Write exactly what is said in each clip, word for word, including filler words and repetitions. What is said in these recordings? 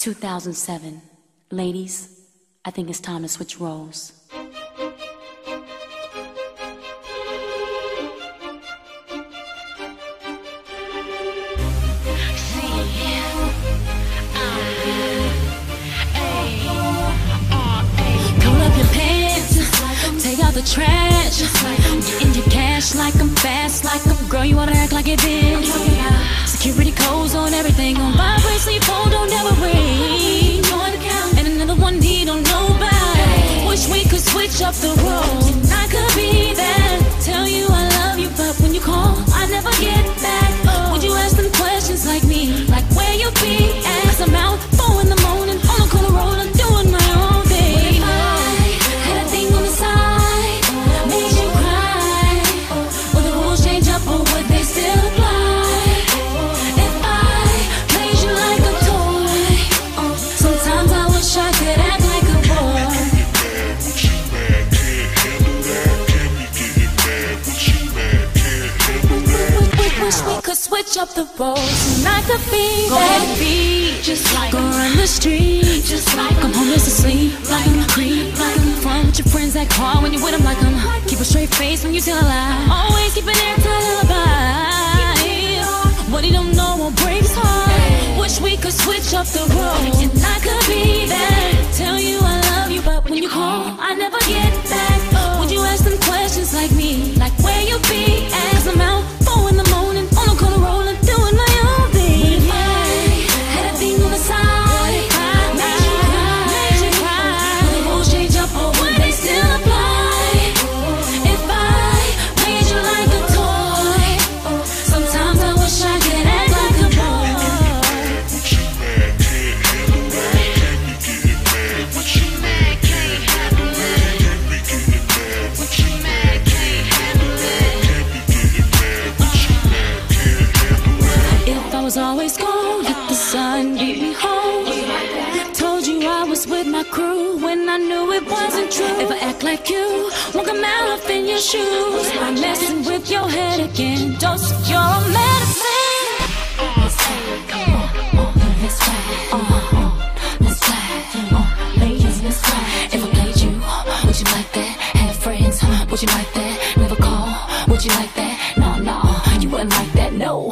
two thousand seven. Ladies, I think it's time to switch roles. Take out the trash, get in your cash like I'm fast, like I'm girl, you wanna act like it been. Security codes on everything, on vibrate, sleep phone don't ever ring. And another one he don't know about. Wish we could switch up the roles. I could be there, tell you I love you, but when you call, I never get back. Would you ask them questions like me, like where you be? As I'm out, four in the morning, on the corner rolling, doing my own thing. Had a thing on the side, made you cry. Will the rules change up or would they still apply? If I played you like a toy, sometimes I wish I could act like a boy. Wish we could switch up the roles and I could be that beat, just like go run the street, just like I'm homeless asleep, like I'm a creep, like I'm fun with your friends that call when you with them, like I'm keep a straight face when you tell a lie, always keep an airtight alibi. What he don't know won't break his heart. Wish we could switch up the roles and I could be there, tell you I love you, but when you call, I never get back. Would you ask them questions like me, like where you be? As I'm out, four in the morning, on the corner rolling, doing my own thing. If I had a thing on the side, made you cry, made you cry. Will the rules change up or would they still apply? If I played you like a toy, sometimes I wish I could act like a boy. What you mad, can't handle it. What you mad, can't handle it. What you mad, can't handle it. If I was always gone, let the sun beat me home. Told you I was with my crew when I knew it wasn't true. If I act like you, won't come out up in your shoes. I'm messing with your head again. Dose of your medicine. Come on, let's fly. Uh, let's fly. Uh, ladies, let's fly. If I played you, would you like that? Have friends, would you like that? Never call, would you like that? No, no, you wouldn't like that, no.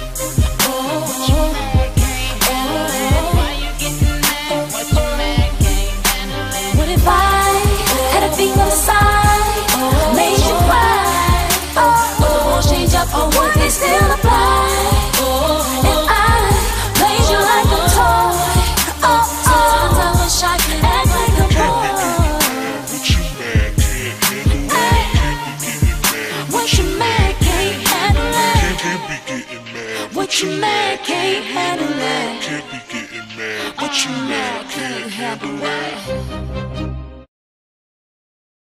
What if I had a thing on the side, made you cry? Would the rules change up or would they still apply? If I played you like a toy, sometimes I wish I could act like a boy. What you mad, can't handle it. What you mad, can't handle it. What you mad, can't handle it.